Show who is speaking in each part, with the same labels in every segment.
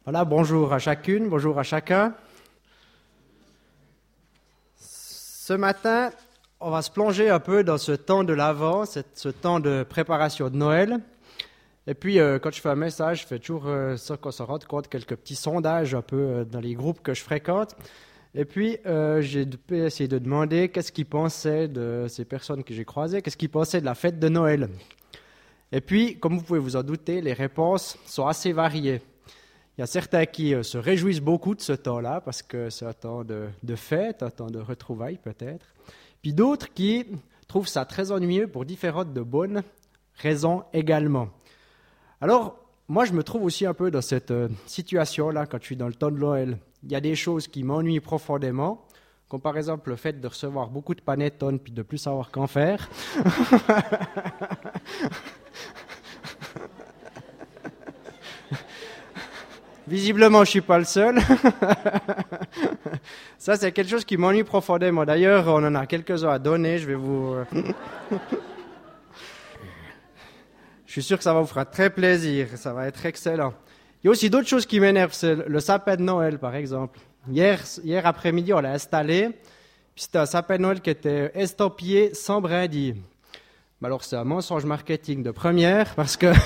Speaker 1: Voilà, bonjour à chacune, bonjour à chacun. Ce matin, on va se plonger un peu dans ce temps de l'Avent, ce temps de préparation de Noël. Et puis, quand je fais un message, je fais toujours ça qu'on se rende compte, quelques petits sondages un peu dans les groupes que je fréquente. Et puis, j'ai essayé de demander qu'est-ce qu'ils pensaient de ces personnes que j'ai croisées, qu'est-ce qu'ils pensaient de la fête de Noël. Et puis, comme vous pouvez vous en douter, les réponses sont assez variées. Il y a certains qui se réjouissent beaucoup de ce temps-là, parce que c'est un temps de fête, un temps de retrouvailles peut-être. Puis d'autres qui trouvent ça très ennuyeux pour différentes de bonnes raisons également. Alors, moi je me trouve aussi un peu dans cette situation-là quand je suis dans le temps de Noël. Il y a des choses qui m'ennuient profondément, comme par exemple le fait de recevoir beaucoup de panettone puis de ne plus savoir qu'en faire. Visiblement, je ne suis pas le seul. Ça, c'est quelque chose qui m'ennuie profondément. D'ailleurs, on en a quelques-uns à donner. Je suis sûr que ça va vous faire très plaisir. Ça va être excellent. Il y a aussi d'autres choses qui m'énervent. C'est le sapin de Noël, par exemple. Hier après-midi, on l'a installé. Puis c'était un sapin de Noël qui était estampillé sans brindilles. Mais alors, c'est un mensonge marketing de première, parce que...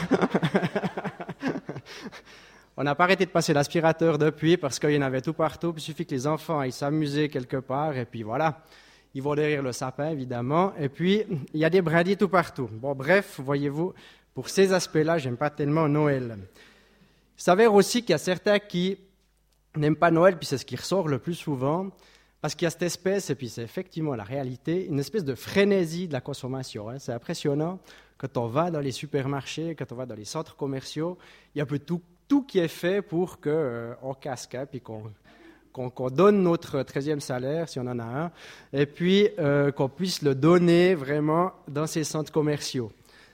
Speaker 1: On n'a pas arrêté de passer l'aspirateur depuis parce qu'il y en avait tout partout. Il suffit que les enfants aillent s'amuser quelque part et puis voilà, ils vont derrière le sapin évidemment. Et puis, il y a des brindilles tout partout. Bon, bref, voyez-vous, pour ces aspects-là, j'aime pas tellement Noël. Il s'avère aussi qu'il y a certains qui n'aiment pas Noël, puis c'est ce qui ressort le plus souvent, parce qu'il y a cette espèce, et puis c'est effectivement la réalité, une espèce de frénésie de la consommation. C'est impressionnant. Quand on va dans les supermarchés, quand on va dans les centres commerciaux, il y a un peu tout qui est fait pour qu'on casque, puis qu'on donne notre 13e salaire, si on en a un, et puis qu'on puisse le donner vraiment dans ces centres commerciaux.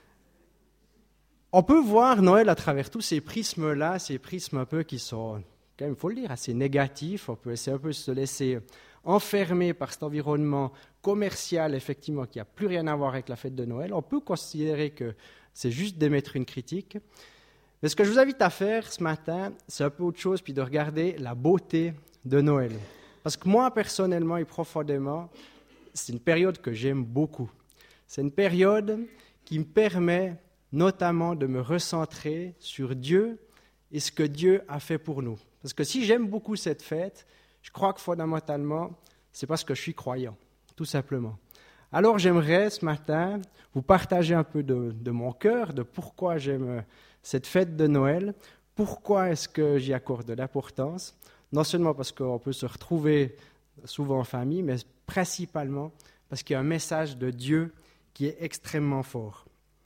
Speaker 1: On peut voir Noël à travers tous ces prismes-là, ces prismes un peu qui sont, quand même, il faut le dire, assez négatifs. On peut essayer un peu se laisser enfermer par cet environnement commercial, effectivement, qui n'a plus rien à voir avec la fête de Noël. On peut considérer que c'est juste d'émettre une critique. Mais ce que je vous invite à faire ce matin, c'est un peu autre chose, puis de regarder la beauté de Noël. Parce que moi, personnellement et profondément, c'est une période que j'aime beaucoup. C'est une période qui me permet notamment de me recentrer sur Dieu et ce que Dieu a fait pour nous. Parce que si j'aime beaucoup cette fête, je crois que fondamentalement, c'est parce que je suis croyant, tout simplement. Alors j'aimerais ce matin vous partager un peu de mon cœur, de pourquoi j'aime cette fête de Noël, pourquoi est-ce que j'y accorde de l'importance, non seulement parce qu'on peut se retrouver souvent en famille, mais principalement parce qu'il y a un message de Dieu qui est extrêmement fort.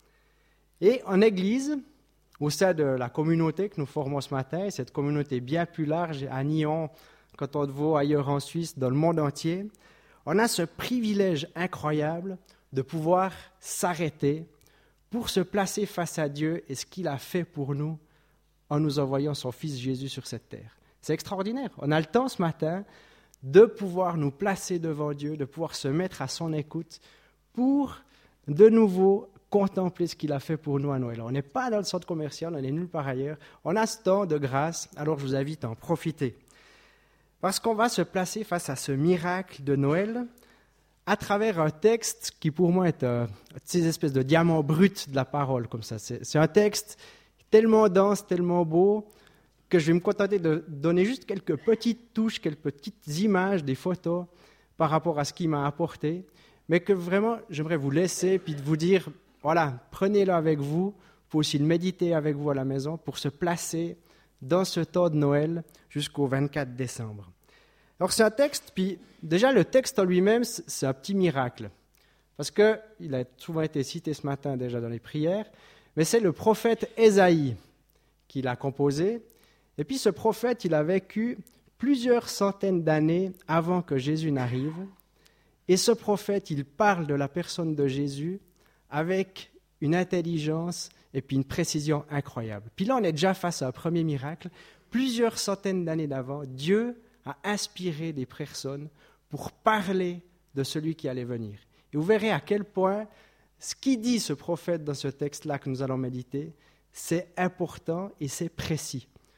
Speaker 1: Et en Église, au sein de la communauté que nous formons ce matin, cette communauté bien plus large à Nyon, quand on va ailleurs en Suisse, dans le monde entier, on a ce privilège incroyable de pouvoir s'arrêter pour se placer face à Dieu et ce qu'il a fait pour nous en nous envoyant son Fils Jésus sur cette terre. C'est extraordinaire. On a le temps ce matin de pouvoir nous placer devant Dieu, de pouvoir se mettre à son écoute pour de nouveau contempler ce qu'il a fait pour nous à Noël. On n'est pas dans le centre commercial, on est nulle part ailleurs. On a ce temps de grâce, alors je vous invite à en profiter. Parce qu'on va se placer face à ce miracle de Noël à travers un texte qui pour moi est ces espèces de diamant brut de la parole, comme ça. C'est un texte tellement dense, tellement beau, que je vais me contenter de donner juste quelques petites touches, quelques petites images, des photos par rapport à ce qu'il m'a apporté, mais que vraiment j'aimerais vous laisser, puis de vous dire, voilà, prenez-le avec vous, vous pouvez aussi le méditer avec vous à la maison pour se placer dans ce temps de Noël jusqu'au 24 décembre. Alors c'est un texte, puis déjà le texte en lui-même, c'est un petit miracle, parce qu'il a souvent été cité ce matin déjà dans les prières, mais c'est le prophète Ésaïe qui l'a composé, et puis ce prophète, il a vécu plusieurs centaines d'années avant que Jésus n'arrive, et ce prophète, il parle de la personne de Jésus avec une intelligence et puis une précision incroyable. Puis là, on est déjà face à un premier miracle. Plusieurs centaines d'années d'avant, Dieu a inspiré des personnes pour parler de celui qui allait venir. Et vous verrez à quel point ce qu'il dit ce prophète dans ce texte-là que nous allons méditer, c'est important et c'est précis.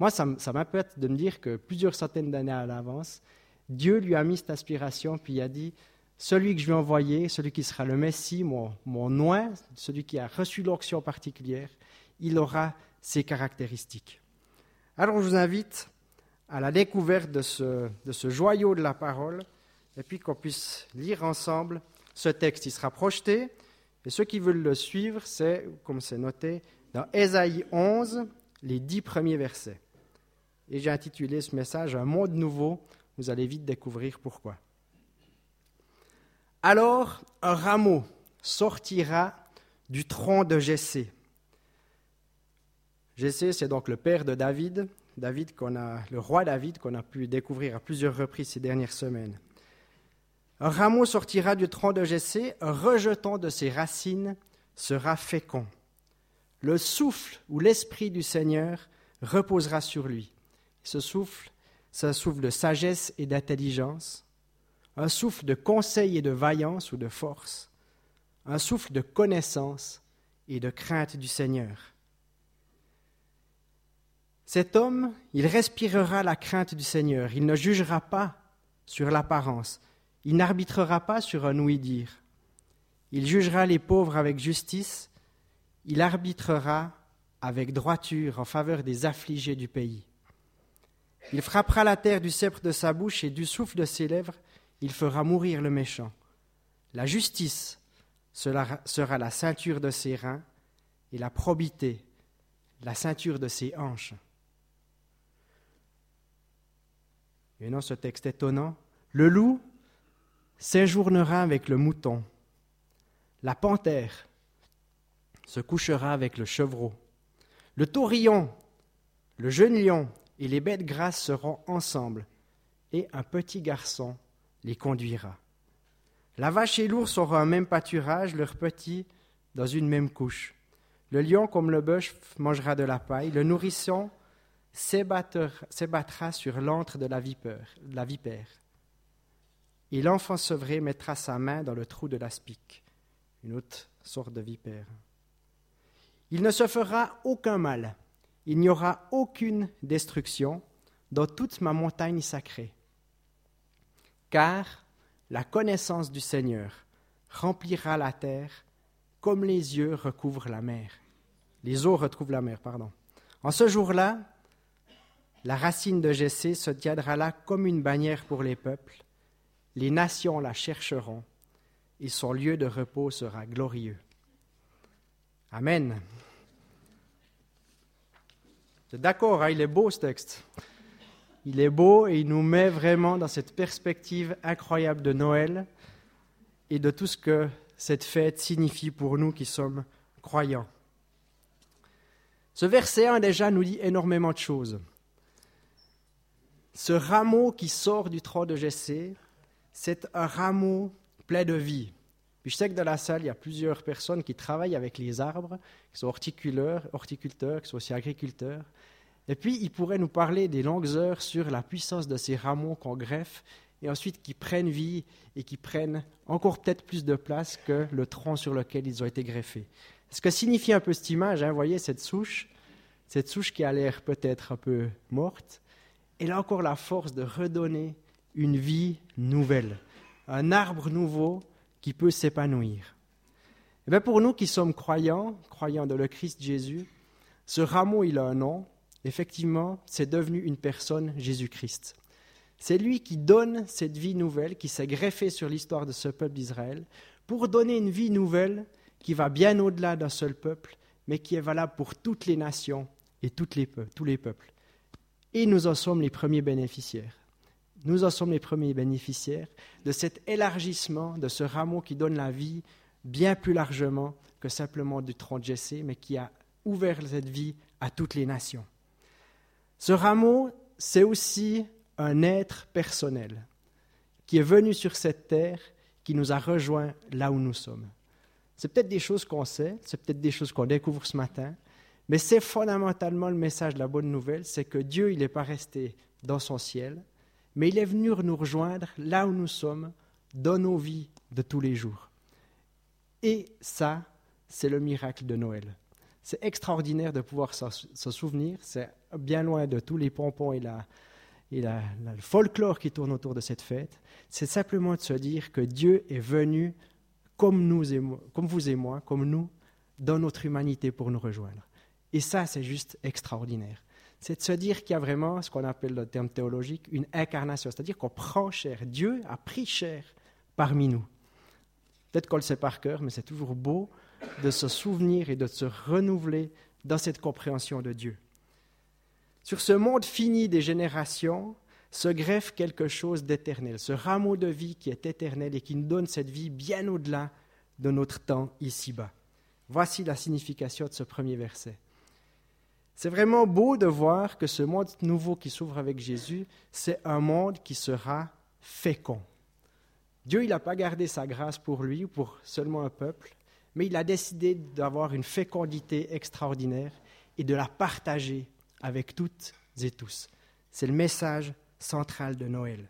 Speaker 1: Moi, ça m'appelle de me dire que plusieurs centaines d'années à l'avance, Dieu lui a mis cette aspiration, puis il a dit, celui que je vais envoyer, celui qui sera le Messie, mon oint, celui qui a reçu l'onction particulière, il aura ces caractéristiques. Alors je vous invite à la découverte de ce joyau de la parole, et puis qu'on puisse lire ensemble ce texte. Il sera projeté, et ceux qui veulent le suivre, c'est, comme c'est noté, dans Ésaïe 11, les 10 premiers versets. Et j'ai intitulé ce message « Un monde nouveau ». Vous allez vite découvrir pourquoi. Alors, un rameau sortira du tronc de Jessé. Jessé, c'est donc le père de David, le roi David, qu'on a pu découvrir à plusieurs reprises ces dernières semaines. Un rameau sortira du tronc de Jessé, un rejeton de ses racines sera fécond. Le souffle ou l'esprit du Seigneur reposera sur lui. Ce souffle, c'est un souffle de sagesse et d'intelligence, un souffle de conseil et de vaillance ou de force, un souffle de connaissance et de crainte du Seigneur. Cet homme, il respirera la crainte du Seigneur, il ne jugera pas sur l'apparence, il n'arbitrera pas sur un ouï-dire. Il jugera les pauvres avec justice, il arbitrera avec droiture en faveur des affligés du pays. Il frappera la terre du sceptre de sa bouche et du souffle de ses lèvres, il fera mourir le méchant. La justice sera la ceinture de ses reins et la probité, la ceinture de ses hanches. Et non, ce texte étonnant. Le loup séjournera avec le mouton. La panthère se couchera avec le chevreau. Le taurillon, le jeune lion et les bêtes grasses seront ensemble, et un petit garçon les conduira. La vache et l'ours auront un même pâturage, leurs petits dans une même couche. Le lion, comme le bœuf, mangera de la paille. Le nourrisson s'ébattra sur l'antre de la vipère. Et l'enfant sevré mettra sa main dans le trou de l'aspic, une autre sorte de vipère. Il ne se fera aucun mal, il n'y aura aucune destruction dans toute ma montagne sacrée. Car la connaissance du Seigneur remplira la terre comme les eaux recouvrent la mer. En ce jour-là, la racine de Jessé se tiendra là comme une bannière pour les peuples. Les nations la chercheront et son lieu de repos sera glorieux. Amen. C'est d'accord, hein, il est beau ce texte. Il est beau et il nous met vraiment dans cette perspective incroyable de Noël et de tout ce que cette fête signifie pour nous qui sommes croyants. Ce verset 1 déjà nous dit énormément de choses. Ce rameau qui sort du tronc de Jessé, c'est un rameau plein de vie. Puis je sais que dans la salle, il y a plusieurs personnes qui travaillent avec les arbres, qui sont horticulteurs, qui sont aussi agriculteurs. Et puis, ils pourraient nous parler des longues heures sur la puissance de ces rameaux qu'on greffe et ensuite qui prennent vie et qui prennent encore peut-être plus de place que le tronc sur lequel ils ont été greffés. Ce que signifie un peu cette image, vous voyez, cette souche qui a l'air peut-être un peu morte, elle a encore la force de redonner une vie nouvelle, un arbre nouveau qui peut s'épanouir. Et bien pour nous qui sommes croyants de le Christ Jésus, ce rameau, il a un nom. Effectivement, c'est devenu une personne, Jésus-Christ. C'est lui qui donne cette vie nouvelle, qui s'est greffée sur l'histoire de ce peuple d'Israël, pour donner une vie nouvelle qui va bien au-delà d'un seul peuple, mais qui est valable pour toutes les nations et tous les peuples. Et nous en sommes les premiers bénéficiaires. Nous en sommes les premiers bénéficiaires de cet élargissement, de ce rameau qui donne la vie bien plus largement que simplement du tronc de Jessé, mais qui a ouvert cette vie à toutes les nations. Ce rameau, c'est aussi un être personnel qui est venu sur cette terre, qui nous a rejoints là où nous sommes. C'est peut-être des choses qu'on sait, c'est peut-être des choses qu'on découvre ce matin, mais c'est fondamentalement le message de la bonne nouvelle, c'est que Dieu, il n'est pas resté dans son ciel, mais il est venu nous rejoindre là où nous sommes, dans nos vies de tous les jours. Et ça, c'est le miracle de Noël. C'est extraordinaire de pouvoir s'en souvenir, c'est bien loin de tous les pompons et le folklore qui tourne autour de cette fête. C'est simplement de se dire que Dieu est venu comme vous et moi, comme nous, dans notre humanité pour nous rejoindre. Et ça, c'est juste extraordinaire. C'est de se dire qu'il y a vraiment ce qu'on appelle le terme théologique, une incarnation, c'est-à-dire qu'on prend chair. Dieu a pris chair parmi nous. Peut-être qu'on le sait par cœur, mais c'est toujours beau de se souvenir et de se renouveler dans cette compréhension de Dieu. Sur ce monde fini des générations se greffe quelque chose d'éternel, ce rameau de vie qui est éternel et qui nous donne cette vie bien au-delà de notre temps ici-bas. Voici la signification de ce premier verset. C'est vraiment beau de voir que ce monde nouveau qui s'ouvre avec Jésus, c'est un monde qui sera fécond. Dieu, il n'a pas gardé sa grâce pour lui ou pour seulement un peuple, mais il a décidé d'avoir une fécondité extraordinaire et de la partager avec toutes et tous. C'est le message central de Noël.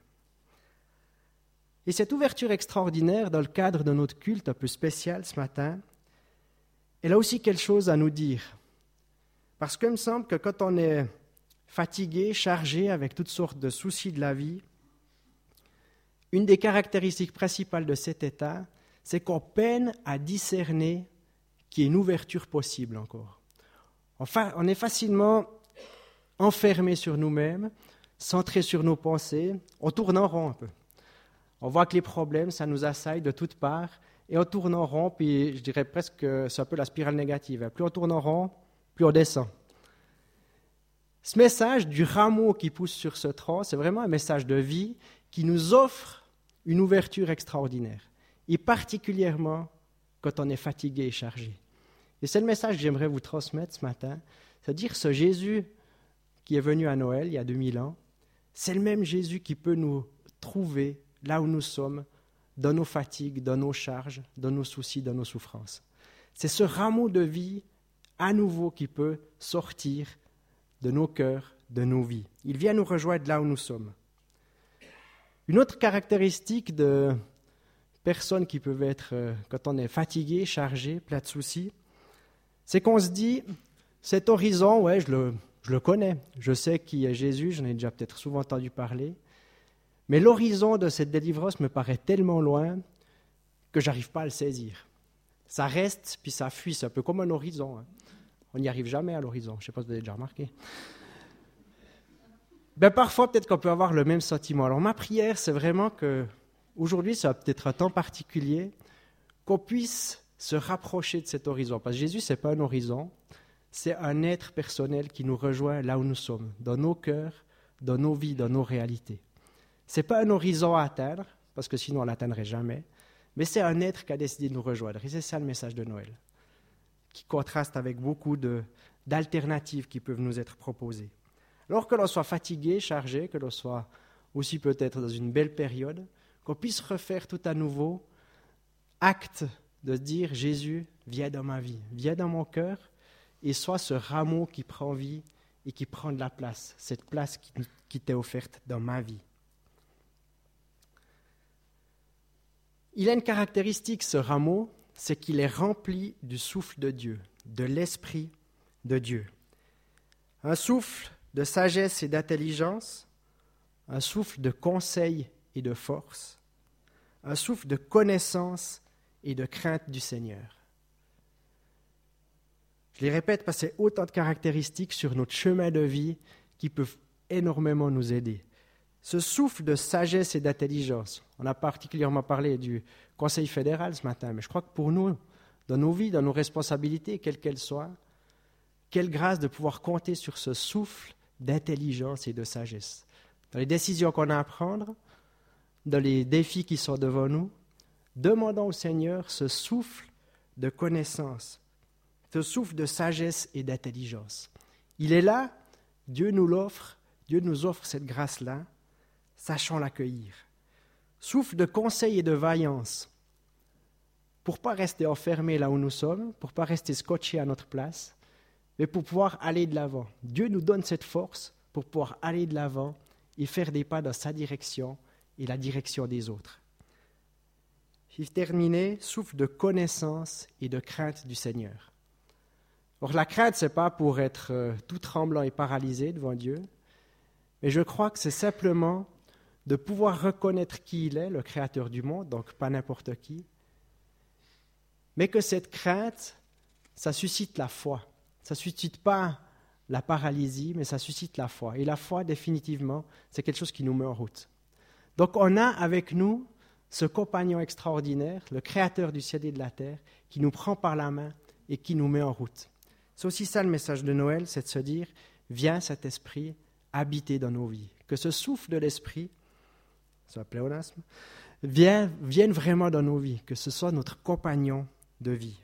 Speaker 1: Et cette ouverture extraordinaire dans le cadre de notre culte un peu spécial ce matin, elle a aussi quelque chose à nous dire. Parce qu'il me semble que quand on est fatigué, chargé avec toutes sortes de soucis de la vie, une des caractéristiques principales de cet état, c'est qu'on peine à discerner qu'il y ait une ouverture possible encore. Enfin, on est facilement enfermé sur nous-mêmes, centré sur nos pensées, on tourne en rond un peu. On voit que les problèmes, ça nous assaille de toutes parts, et on tourne en rond, puis je dirais presque que c'est un peu la spirale négative. Plus on tourne en rond, plus on descend. Ce message du rameau qui pousse sur ce tronc, c'est vraiment un message de vie qui nous offre une ouverture extraordinaire, et particulièrement quand on est fatigué et chargé. Et c'est le message que j'aimerais vous transmettre ce matin, c'est-à-dire ce Jésus qui est venu à Noël il y a 2000 ans, c'est le même Jésus qui peut nous trouver là où nous sommes, dans nos fatigues, dans nos charges, dans nos soucis, dans nos souffrances. C'est ce rameau de vie à nouveau qui peut sortir de nos cœurs, de nos vies. Il vient nous rejoindre là où nous sommes. Une autre caractéristique de personnes qui peuvent être, quand on est fatigué, chargé, plein de soucis, c'est qu'on se dit, cet horizon, ouais, je le connais, je sais qui est Jésus, j'en ai déjà peut-être souvent entendu parler, mais l'horizon de cette délivrance me paraît tellement loin que je n'arrive pas à le saisir. Ça reste, puis ça fuit, c'est un peu comme un horizon. Hein. On n'y arrive jamais à l'horizon, je ne sais pas si vous avez déjà remarqué. Parfois, peut-être qu'on peut avoir le même sentiment. Alors ma prière, c'est vraiment que, aujourd'hui, ça va peut-être un temps particulier, qu'on puisse se rapprocher de cet horizon. Parce que Jésus, ce n'est pas un horizon, c'est un être personnel qui nous rejoint là où nous sommes, dans nos cœurs, dans nos vies, dans nos réalités. Ce n'est pas un horizon à atteindre, parce que sinon on ne l'atteindrait jamais, mais c'est un être qui a décidé de nous rejoindre. Et c'est ça le message de Noël, qui contraste avec beaucoup d'alternatives qui peuvent nous être proposées. Alors que l'on soit fatigué, chargé, que l'on soit aussi peut-être dans une belle période, qu'on puisse refaire tout à nouveau acte de dire « Jésus, viens dans ma vie, viens dans mon cœur » et sois ce rameau qui prend vie et qui prend de la place, cette place qui t'est offerte dans ma vie. Il a une caractéristique, ce rameau, c'est qu'il est rempli du souffle de Dieu, de l'Esprit de Dieu. Un souffle de sagesse et d'intelligence, un souffle de conseil et de force, un souffle de connaissance et de crainte du Seigneur. Je les répète parce que c'est autant de caractéristiques sur notre chemin de vie qui peuvent énormément nous aider. Ce souffle de sagesse et d'intelligence, on a particulièrement parlé du Conseil fédéral ce matin, mais je crois que pour nous, dans nos vies, dans nos responsabilités, quelles qu'elles soient, quelle grâce de pouvoir compter sur ce souffle d'intelligence et de sagesse. Dans les décisions qu'on a à prendre, dans les défis qui sont devant nous, demandons au Seigneur ce souffle de connaissance, ce souffle de sagesse et d'intelligence. Il est là, Dieu nous l'offre, Dieu nous offre cette grâce-là, sachons l'accueillir. Souffle de conseil et de vaillance, pour ne pas rester enfermés là où nous sommes, pour ne pas rester scotchés à notre place, mais pour pouvoir aller de l'avant. Dieu nous donne cette force pour pouvoir aller de l'avant et faire des pas dans sa direction et la direction des autres. J'ai terminé, souffle de connaissance et de crainte du Seigneur. Or, la crainte, ce n'est pas pour être tout tremblant et paralysé devant Dieu, mais je crois que c'est simplement de pouvoir reconnaître qui il est, le Créateur du monde, donc pas n'importe qui, mais que cette crainte, ça suscite la foi. Ça ne suscite pas la paralysie, mais ça suscite la foi. Et la foi, définitivement, c'est quelque chose qui nous met en route. Donc on a avec nous ce compagnon extraordinaire, le Créateur du ciel et de la terre, qui nous prend par la main et qui nous met en route. C'est aussi ça le message de Noël, c'est de se dire, viens cet esprit habiter dans nos vies. Que ce souffle de l'esprit, c'est un pléonasme, vienne vraiment dans nos vies, que ce soit notre compagnon de vie.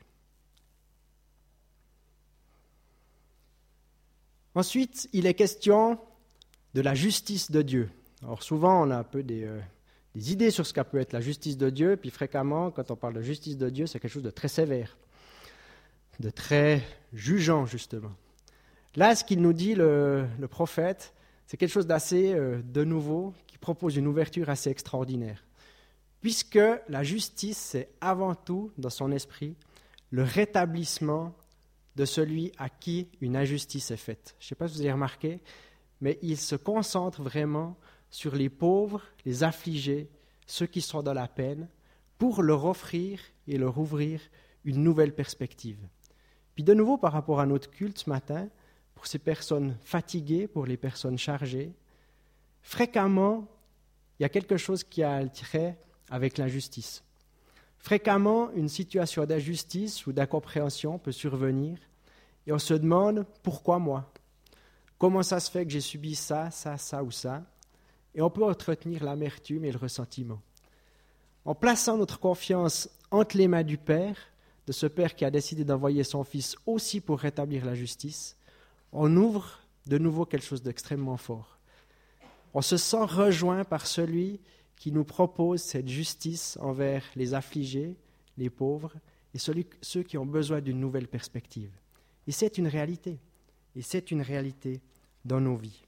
Speaker 1: Ensuite, il est question de la justice de Dieu. Alors souvent, on a un peu des idées sur ce qu'a peut être la justice de Dieu, puis fréquemment, quand on parle de justice de Dieu, c'est quelque chose de très sévère, de très jugeant, justement. Là, ce qu'il nous dit, le prophète, c'est quelque chose d'assez de nouveau, qui propose une ouverture assez extraordinaire. Puisque la justice, c'est avant tout, dans son esprit, le rétablissement de celui à qui une injustice est faite. Je ne sais pas si vous avez remarqué, mais il se concentre vraiment sur les pauvres, les affligés, ceux qui sont dans la peine, pour leur offrir et leur ouvrir une nouvelle perspective. Puis de nouveau, par rapport à notre culte ce matin, pour ces personnes fatiguées, pour les personnes chargées, fréquemment, il y a quelque chose qui a trait avec l'injustice. Fréquemment, une situation d'injustice ou d'incompréhension peut survenir et on se demande « Pourquoi moi ? Comment ça se fait que j'ai subi ça, ça, ça ou ça ?» Et on peut entretenir l'amertume et le ressentiment. En plaçant notre confiance entre les mains du Père, de ce Père qui a décidé d'envoyer son Fils aussi pour rétablir la justice, on ouvre de nouveau quelque chose d'extrêmement fort. On se sent rejoint par celui qui nous propose cette justice envers les affligés, les pauvres et ceux qui ont besoin d'une nouvelle perspective. Et c'est une réalité. Et c'est une réalité dans nos vies.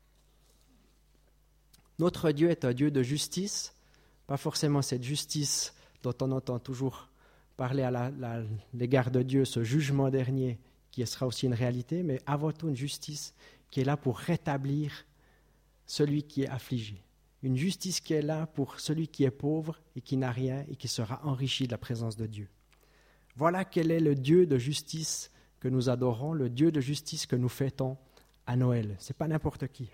Speaker 1: Notre Dieu est un Dieu de justice, pas forcément cette justice dont on entend toujours parler à l'égard de Dieu, ce jugement dernier qui sera aussi une réalité, mais avant tout une justice qui est là pour rétablir celui qui est affligé. Une justice qui est là pour celui qui est pauvre et qui n'a rien et qui sera enrichi de la présence de Dieu. Voilà quel est le Dieu de justice que nous adorons, le Dieu de justice que nous fêtons à Noël. Ce n'est pas n'importe qui.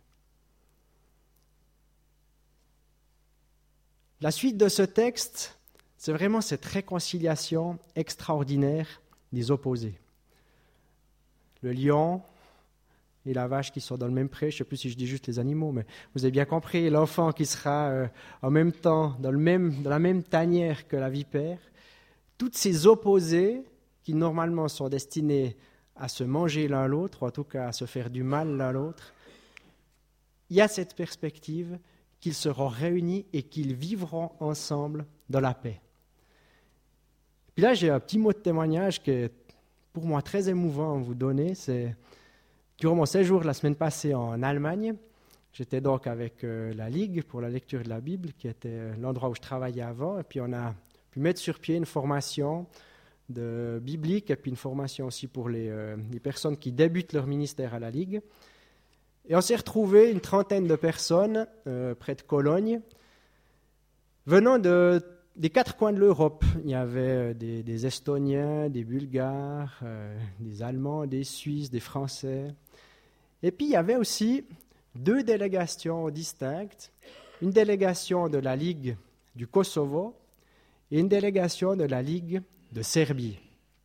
Speaker 1: La suite de ce texte, c'est vraiment cette réconciliation extraordinaire des opposés. Le lion et la vache qui sont dans le même pré, je ne sais plus si je dis juste les animaux, mais vous avez bien compris, l'enfant qui sera en même temps dans la même tanière que la vipère, toutes ces opposés qui normalement sont destinés à se manger l'un l'autre, ou en tout cas à se faire du mal l'un l'autre, il y a cette perspective qu'ils seront réunis et qu'ils vivront ensemble dans la paix. Puis là, j'ai un petit mot de témoignage qui est pour moi très émouvant à vous donner. C'est durant mon séjour la semaine passée en Allemagne, j'étais donc avec la Ligue pour la lecture de la Bible, qui était l'endroit où je travaillais avant, et puis on a pu mettre sur pied une formation biblique et puis une formation aussi pour les personnes qui débutent leur ministère à la Ligue. Et on s'est retrouvés une trentaine de personnes près de Cologne, venant des quatre coins de l'Europe. Il y avait des Estoniens, des Bulgares, des Allemands, des Suisses, des Français. Et puis il y avait aussi deux délégations distinctes, une délégation de la Ligue du Kosovo et une délégation de la Ligue de Serbie.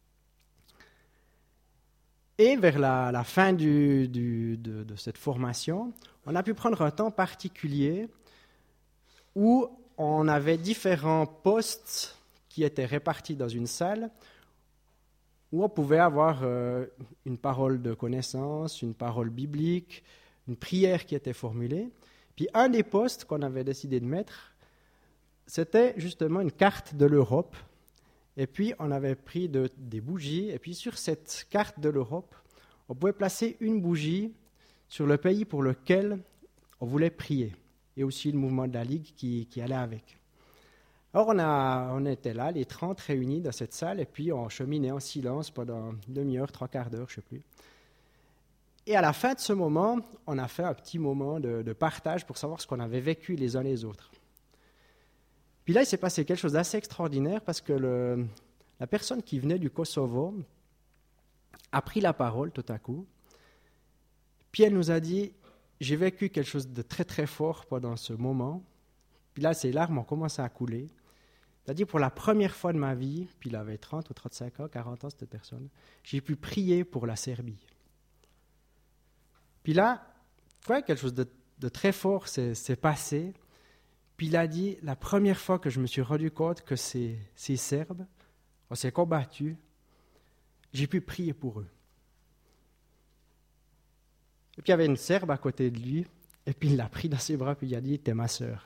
Speaker 1: Et vers la fin de cette formation, on a pu prendre un temps particulier où on avait différents postes qui étaient répartis dans une salle où on pouvait avoir une parole de connaissance, une parole biblique, une prière qui était formulée. Puis un des postes qu'on avait décidé de mettre, c'était justement une carte de l'Europe. Et puis on avait pris des bougies, et puis sur cette carte de l'Europe, on pouvait placer une bougie sur le pays pour lequel on voulait prier, et aussi le mouvement de la Ligue qui allait avec. Alors on était là, les 30 réunis dans cette salle, et puis on cheminait en silence pendant une demi-heure, 3/4 d'heure, je ne sais plus. Et à la fin de ce moment, on a fait un petit moment de partage pour savoir ce qu'on avait vécu les uns les autres. Puis là, il s'est passé quelque chose d'assez extraordinaire parce que la personne qui venait du Kosovo a pris la parole tout à coup. Puis elle nous a dit, j'ai vécu quelque chose de très très fort pendant ce moment. Puis là, ses larmes ont commencé à couler. Elle a dit, pour la première fois de ma vie, puis il avait 30 ou 35 ans, 40 ans cette personne, j'ai pu prier pour la Serbie. Puis là, quelque chose de très fort s'est passé. Puis il a dit, la première fois que je me suis rendu compte que ces Serbes, on s'est combattus, j'ai pu prier pour eux. Et puis il y avait une Serbe à côté de lui, et puis il l'a pris dans ses bras, puis il a dit, t'es ma sœur.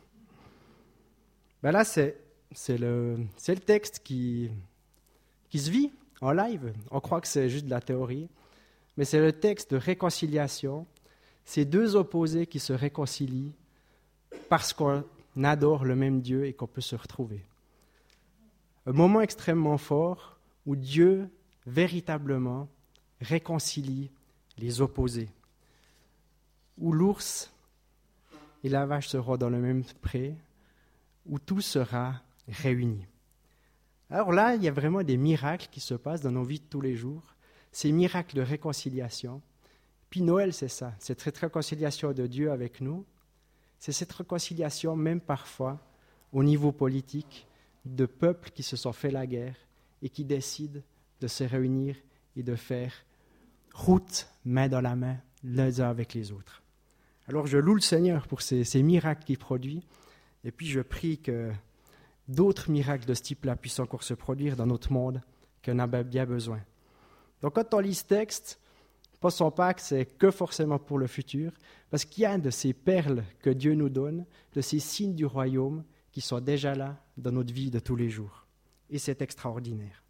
Speaker 1: Ben là, c'est le texte qui se vit en live. On croit que c'est juste de la théorie, mais c'est le texte de réconciliation. C'est deux opposés qui se réconcilient parce qu'on adore le même Dieu et qu'on peut se retrouver. Un moment extrêmement fort où Dieu, véritablement, réconcilie les opposés. Où l'ours et la vache seront dans le même pré, où tout sera réuni. Alors là, il y a vraiment des miracles qui se passent dans nos vies de tous les jours, ces miracles de réconciliation. Puis Noël, c'est ça, cette réconciliation de Dieu avec nous. C'est cette réconciliation, même parfois, au niveau politique, de peuples qui se sont fait la guerre et qui décident de se réunir et de faire route, main dans la main, les uns avec les autres. Alors je loue le Seigneur pour ces miracles qu'il produit, et puis je prie que d'autres miracles de ce type-là puissent encore se produire dans notre monde, qu'on a bien besoin. Donc quand on lit ce texte, ne pensons pas que c'est que forcément pour le futur, parce qu'il y a de ces perles que Dieu nous donne, de ces signes du royaume qui sont déjà là dans notre vie de tous les jours. Et c'est extraordinaire.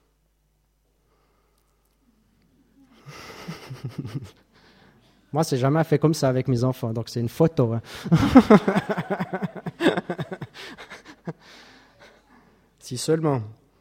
Speaker 1: Moi, c'est jamais fait comme ça avec mes enfants, donc c'est une photo. Hein. Si seulement.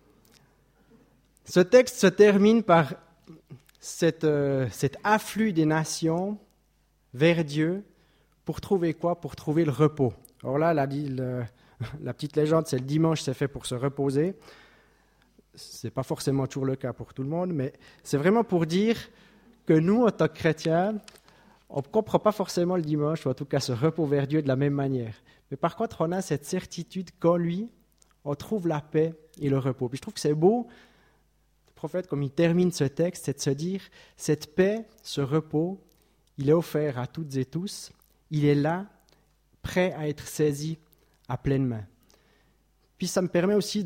Speaker 1: Ce texte se termine par cet afflux des nations vers Dieu pour trouver quoi? Pour trouver le repos. Alors là, la petite légende, c'est le dimanche, c'est fait pour se reposer. Ce n'est pas forcément toujours le cas pour tout le monde, mais c'est vraiment pour dire que nous, en tant que chrétiens, on ne comprend pas forcément le dimanche, ou en tout cas ce repos vers Dieu de la même manière. Mais par contre, on a cette certitude qu'en lui, on trouve la paix et le repos. Puis je trouve que c'est beau, le prophète, comme il termine ce texte, c'est de se dire, cette paix, ce repos, il est offert à toutes et tous, il est là, prêt à être saisi à pleine main. Puis ça me permet aussi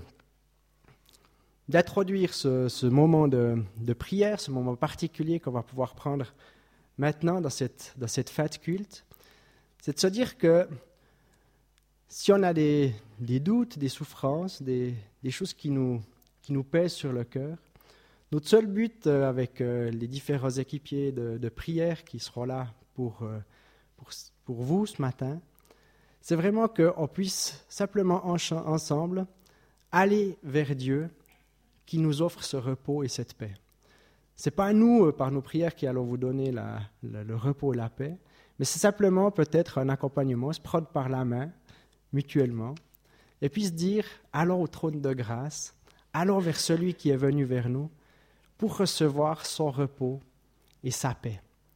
Speaker 1: d'introduire ce moment de prière, ce moment particulier qu'on va pouvoir prendre maintenant dans cette fête culte, c'est de se dire que si on a des doutes, des souffrances, des choses qui nous pèsent sur le cœur, notre seul but avec les différents équipiers de prière qui seront là pour vous ce matin, c'est vraiment qu'on puisse simplement ensemble aller vers Dieu qui nous offre ce repos et cette paix. Ce n'est pas nous, par nos prières, qui allons vous donner le repos et la paix, mais c'est simplement peut-être un accompagnement, se prendre par la main, mutuellement, et puis se dire, allons au trône de grâce, allons vers celui qui est venu vers nous, pour recevoir son repos et sa paix.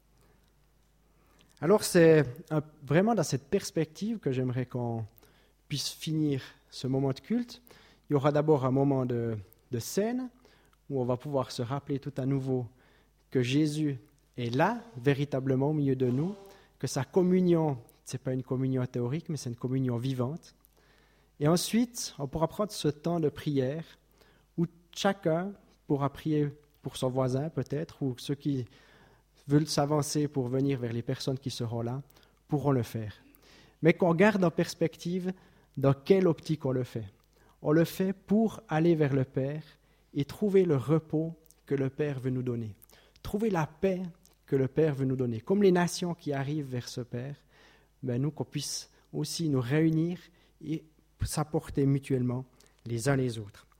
Speaker 1: Alors c'est vraiment dans cette perspective que j'aimerais qu'on puisse finir ce moment de culte. Il y aura d'abord un moment de scène, où on va pouvoir se rappeler tout à nouveau que Jésus est là, véritablement au milieu de nous, que sa communion, ce n'est pas une communion théorique, mais c'est une communion vivante. Et ensuite, on pourra prendre ce temps de prière où chacun pourra prier pour son voisin peut-être, ou ceux qui veulent s'avancer pour venir vers les personnes qui seront là, pourront le faire. Mais qu'on garde en perspective dans quelle optique on le fait. On le fait pour aller vers le Père et trouver le repos que le Père veut nous donner. Trouver la paix que le Père veut nous donner. Comme les nations qui arrivent vers ce Père, nous qu'on puisse aussi nous réunir et s'apporter mutuellement les uns les autres.